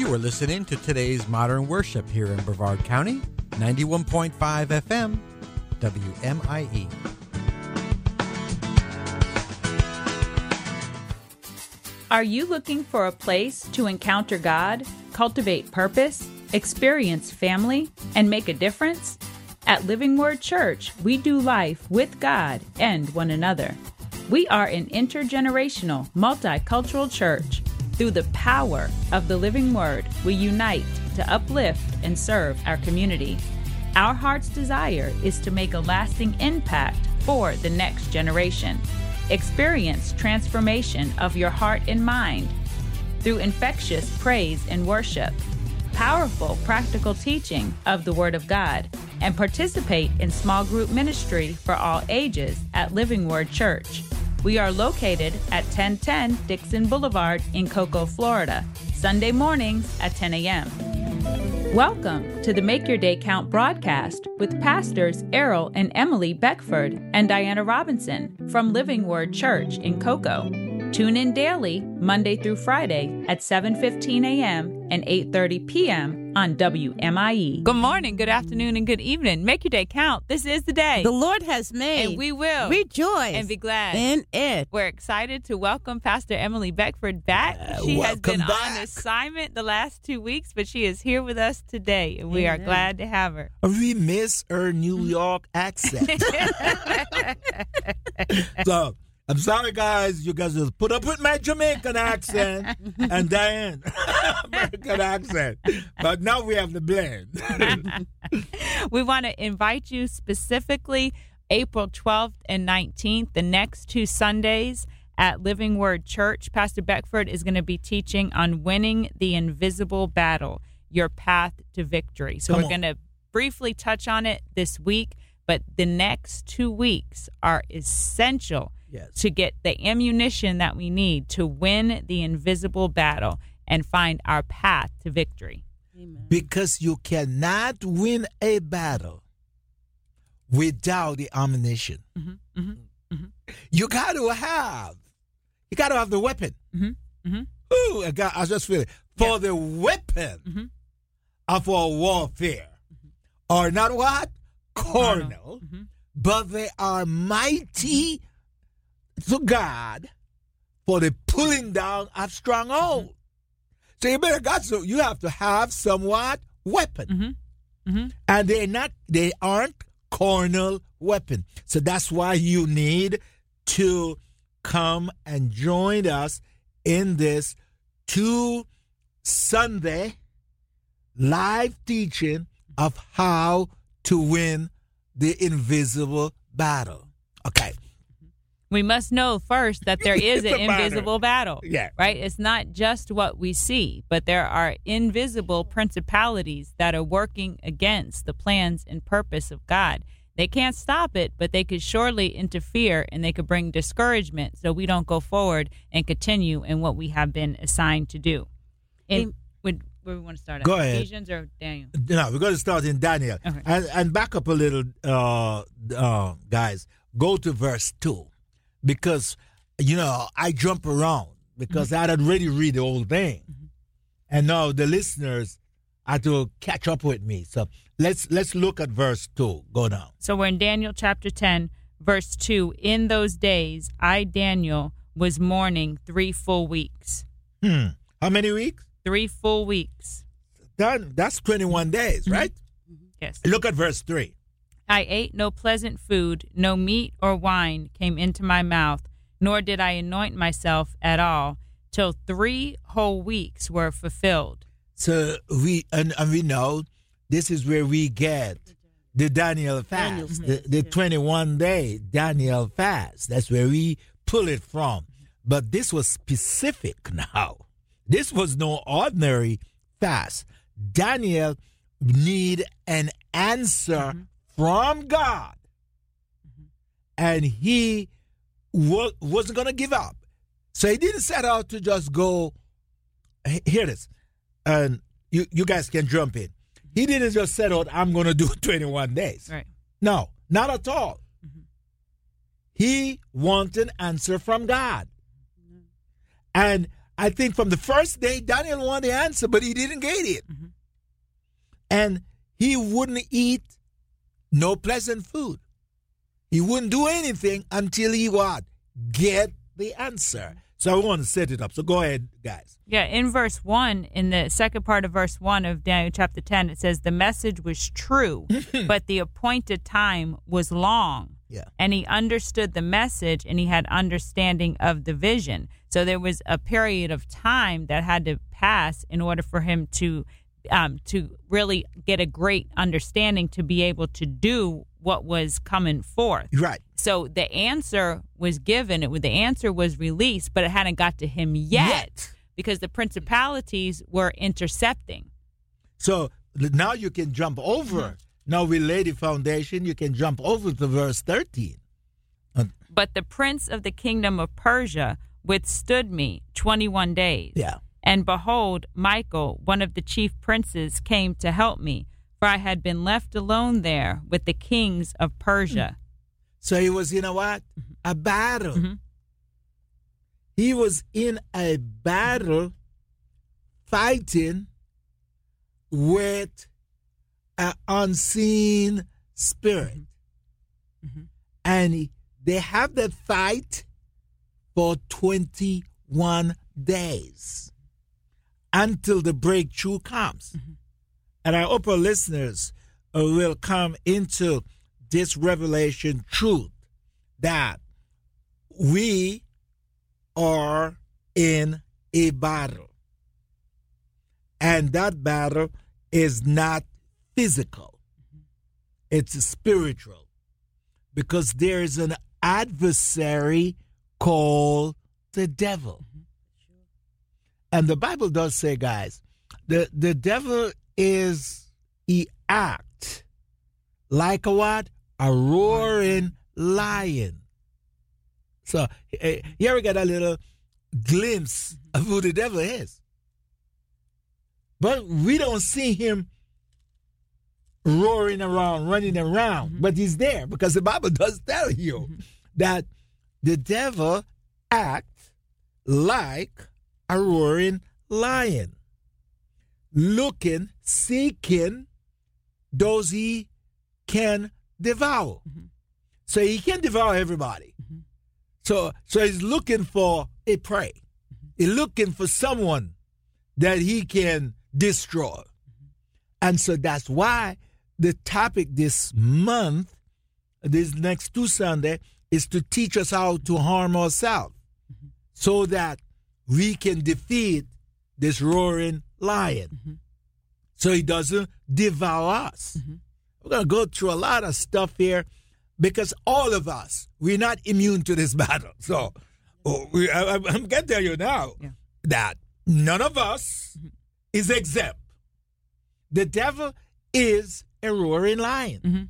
You are listening to today's Modern Worship here in Brevard County, 91.5 FM, WMIE. Are you looking for a place to encounter God, cultivate purpose, experience family, and make a difference? At Living Word Church, we do life with God and one another. We are an intergenerational, multicultural church. Through the power of the Living Word, we unite to uplift and serve our community. Our heart's desire is to make a lasting impact for the next generation. Experience transformation of your heart and mind through infectious praise and worship, powerful practical teaching of the Word of God, and participate in small group ministry for all ages at Living Word Church. We are located at 1010 Dixon Boulevard in Cocoa, Florida, Sunday mornings at 10 a.m. Welcome to the Make Your Day Count broadcast with Pastors Errol and Emily Beckford and Diana Robinson from Living Word Church in Cocoa. Tune in daily, Monday through Friday at 7:15 a.m. and 8:30 p.m. on WMIE. Good morning, good afternoon, and good evening. Make your day count. This is the day the Lord has made. And we will rejoice and be glad in it. We're excited to welcome Pastor Emily Beckford back. She has been on assignment the last 2 weeks, but she is here with us today, and we are glad to have her. We miss her New York accent. So, I'm sorry, guys. You guys just put up with my Jamaican accent and Diane American accent. But now we have the blend. We want to invite you specifically April 12th and 19th, the next 2 Sundays at Living Word Church. Pastor Beckford is going to be teaching on winning the invisible battle, your path to victory. So we're going to briefly touch on it this week, but the next 2 weeks are essential to get the ammunition that we need to win the invisible battle and find our path to victory. Amen. Because you cannot win a battle without the ammunition. Mm-hmm, mm-hmm, mm-hmm. You got to have the weapon. Mm-hmm, mm-hmm. Ooh, I just feel it. For the weapon of our warfare are not what? Carnal, but they are mighty to God for the pulling down of strongholds. So you have to have somewhat weapon. And they aren't carnal weapon. So that's why you need to come and join us in this 2 Sunday live teaching of how to win the invisible battle. Okay. We must know first that there is an invisible battle, right? It's not just what we see, but there are invisible principalities that are working against the plans and purpose of God. They can't stop it, but they could surely interfere, and they could bring discouragement so we don't go forward and continue in what we have been assigned to do. Where we want to start at? Go ahead. Ephesians or Daniel? No, we're going to start in Daniel. Okay. And back up a little, guys. Go to verse 2. Because, I jump around because I had already read the whole thing. And now the listeners had to catch up with me. So let's look at verse 2. Go down. So we're in Daniel chapter 10, verse 2. In those days, I, Daniel, was mourning 3 full weeks. How many weeks? 3 full weeks. That's 21 days, right? Yes. Look at verse 3. I ate no pleasant food, no meat or wine came into my mouth, nor did I anoint myself at all, till 3 whole weeks were fulfilled. So we know this is where we get the Daniel fast, the 21-day Daniel fast. That's where we pull it from. But this was specific now. This was no ordinary fast. Daniel need an answer from God. And he wasn't going to give up. So he didn't set out to just go, hear this, and you guys can jump in. He didn't just set out, I'm going to do 21 days. Right. No, not at all. He wanted an answer from God. And I think from the first day, Daniel wanted the answer, but he didn't get it. Mm-hmm. And he wouldn't eat no pleasant food. He wouldn't do anything until he what? Get the answer. So I want to set it up. So go ahead, guys. Yeah, in verse 1, in the second part of verse 1 of Daniel chapter 10, it says, the message was true, but the appointed time was long. Yeah. And he understood the message, and he had understanding of the vision. So there was a period of time that had to pass in order for him to really get a great understanding to be able to do what was coming forth. Right. So the answer was given. The answer was released, but it hadn't got to him yet. Because the principalities were intercepting. So now you can jump over. Now we lay the foundation. You can jump over to verse 13. But the prince of the kingdom of Persia withstood me 21 days. Yeah. And behold, Michael, one of the chief princes, came to help me, for I had been left alone there with the kings of Persia. So he was in a battle. Mm-hmm. He was in a battle fighting with an unseen spirit. Mm-hmm. And they have that fight for 21 days until the breakthrough comes. Mm-hmm. And I hope our listeners will come into this revelation truth that we are in a battle. And that battle is not physical. It's spiritual. Because there is an adversary called the devil. And the Bible does say, guys, the devil he acts like a what? A roaring lion. So here we got a little glimpse of who the devil is. But we don't see him roaring around, running around. But he's there because the Bible does tell you that the devil acts like a roaring lion, looking, seeking those he can devour. So he can devour everybody. So he's looking for a prey. He's looking for someone that he can destroy. And so that's why the topic this month, this next 2 Sundays, is to teach us how to harm ourselves so that we can defeat this roaring lion so he doesn't devour us. We're going to go through a lot of stuff here because all of us, we're not immune to this battle. So I'm going to tell you now that none of us is exempt. The devil is a roaring lion.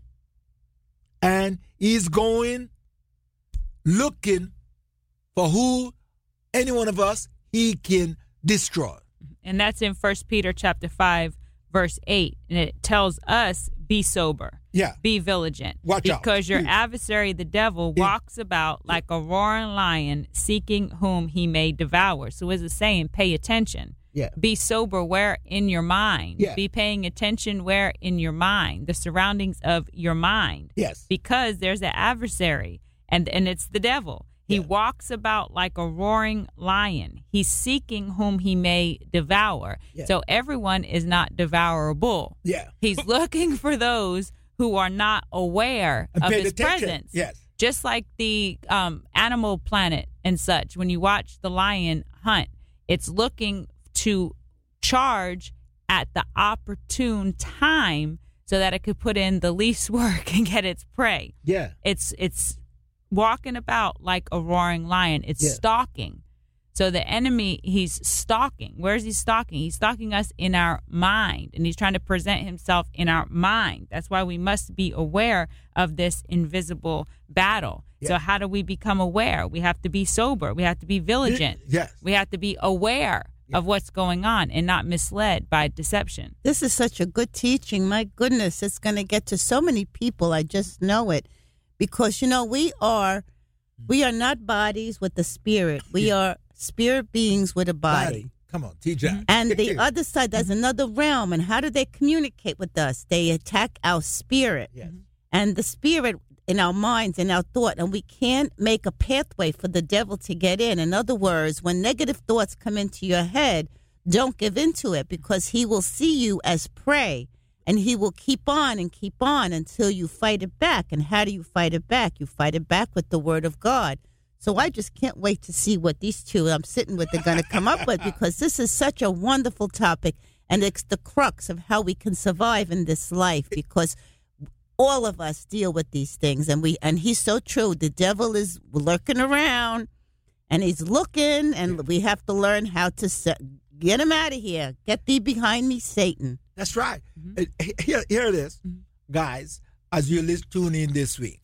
And he's going looking for who, any one of us, he can destroy. And that's in 1 Peter chapter 5, verse 8. And it tells us, be sober. Yeah. Be vigilant. Watch out. Because your adversary, the devil, walks about like a roaring lion, seeking whom he may devour. So as it's saying, pay attention. Yeah. Be sober where in your mind. Yeah. Be paying attention where in your mind, the surroundings of your mind. Yes. Because there's an adversary, and it's the devil. He walks about like a roaring lion. He's seeking whom he may devour. Yeah. So everyone is not devourable. Yeah. He's looking for those who are not aware of his presence. Yes. Just like the Animal Planet and such. When you watch the lion hunt, it's looking to charge at the opportune time so that it could put in the least work and get its prey. Yeah. It's walking about like a roaring lion. It's stalking. So the enemy, he's stalking. Where is he stalking? He's stalking us in our mind, and he's trying to present himself in our mind. That's why we must be aware of this invisible battle. Yeah. So how do we become aware? We have to be sober. We have to be vigilant. Yes. We have to be aware of what's going on and not misled by deception. This is such a good teaching. My goodness, it's going to get to so many people. I just know it. Because, we are not bodies with the spirit. We are spirit beings with a body. Come on, teacher. And the other side, there's another realm. And how do they communicate with us? They attack our spirit. Yes. And the spirit in our minds and our thought. And we can't make a pathway for the devil to get in. In other words, when negative thoughts come into your head, don't give into it, because he will see you as prey. And he will keep on until you fight it back. And how do you fight it back? You fight it back with the word of God. So I just can't wait to see what these two I'm sitting with are going to come up with, because this is such a wonderful topic. And it's the crux of how we can survive in this life, because all of us deal with these things. And he's so true. The devil is lurking around and he's looking, and we have to learn how to get him out of here. Get thee behind me, Satan. That's right. Here it is, guys. As you tune in this week,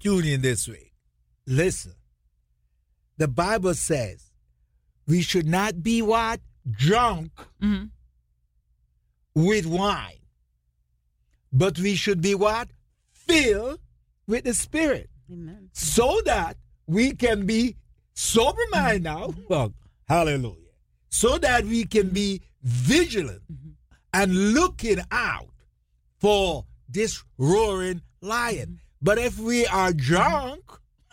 listen. The Bible says we should not be what? Drunk with wine. But we should be what? Filled with the Spirit. Amen. So that we can be sober-minded now. Well, hallelujah. So that we can be vigilant and looking out for this roaring lion. But if we are drunk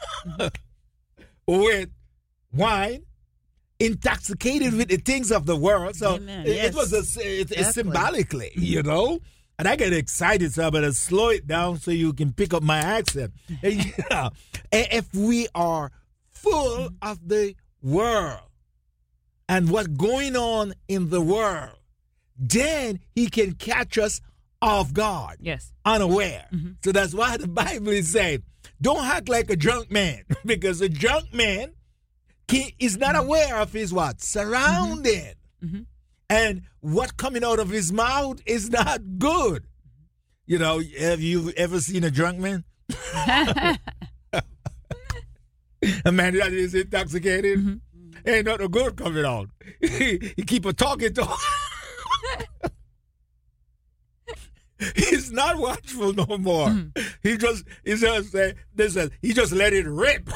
with wine, intoxicated with the things of the world, so it was exactly. Symbolically, you know. And I get excited, so I better slow it down so you can pick up my accent. If we are full of the world and what's going on in the world, then he can catch us off guard, unaware. So that's why the Bible is saying, don't act like a drunk man, because a drunk man is not aware of his what? Surrounding. And what coming out of his mouth is not good. You know, have you ever seen a drunk man? A man that is intoxicated. Ain't nothing good coming out. He keep a talking to He's not watchful no more. He just let it rip.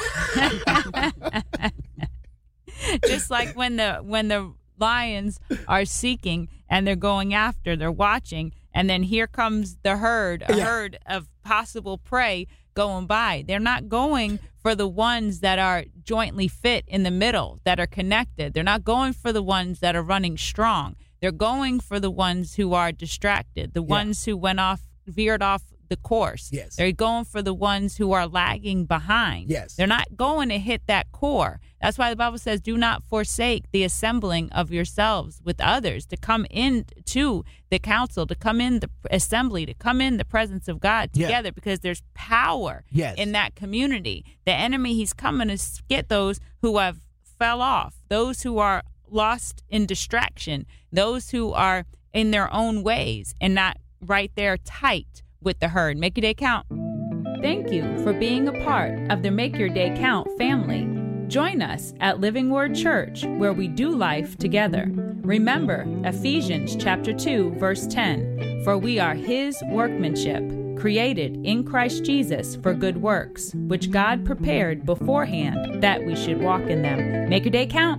Just like when the lions are seeking and they're going after, they're watching, and then here comes the herd, herd of possible prey going by. They're not going for the ones that are jointly fit in the middle, that are connected. They're not going for the ones that are running strong. They're going for the ones who are distracted, the ones who veered off the course. Yes. They're going for the ones who are lagging behind. Yes. They're not going to hit that core. That's why the Bible says, do not forsake the assembling of yourselves with others, to come into the council, to come in the assembly, to come in the presence of God together, because there's power in that community. The enemy, he's coming to get those who have fell off, those who are lost in distraction, those who are in their own ways and not right there tight with the herd. Make your day count. Thank you for being a part of the Make Your Day Count family. Join us at Living Word Church, where we do life together. Remember Ephesians chapter 2, verse 10, for we are his workmanship, created in Christ Jesus for good works, which God prepared beforehand that we should walk in them. Make your day count.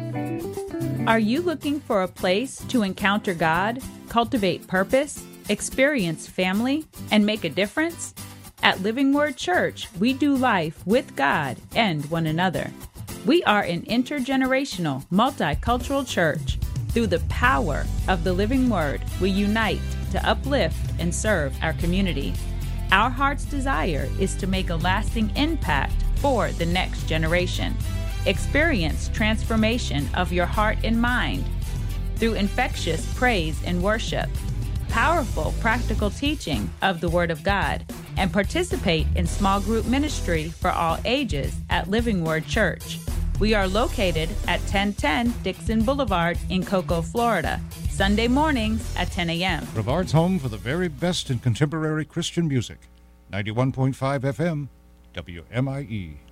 Are you looking for a place to encounter God, cultivate purpose, experience family, and make a difference? At Living Word Church, we do life with God and one another. We are an intergenerational, multicultural church. Through the power of the Living Word, we unite to uplift and serve our community. Our heart's desire is to make a lasting impact for the next generation. Experience transformation of your heart and mind through infectious praise and worship, powerful practical teaching of the Word of God, and participate in small group ministry for all ages at Living Word Church. We are located at 1010 Dixon Boulevard in Cocoa, Florida, Sunday mornings at 10 a.m. Brevard's home for the very best in contemporary Christian music. 91.5 FM, WMIE.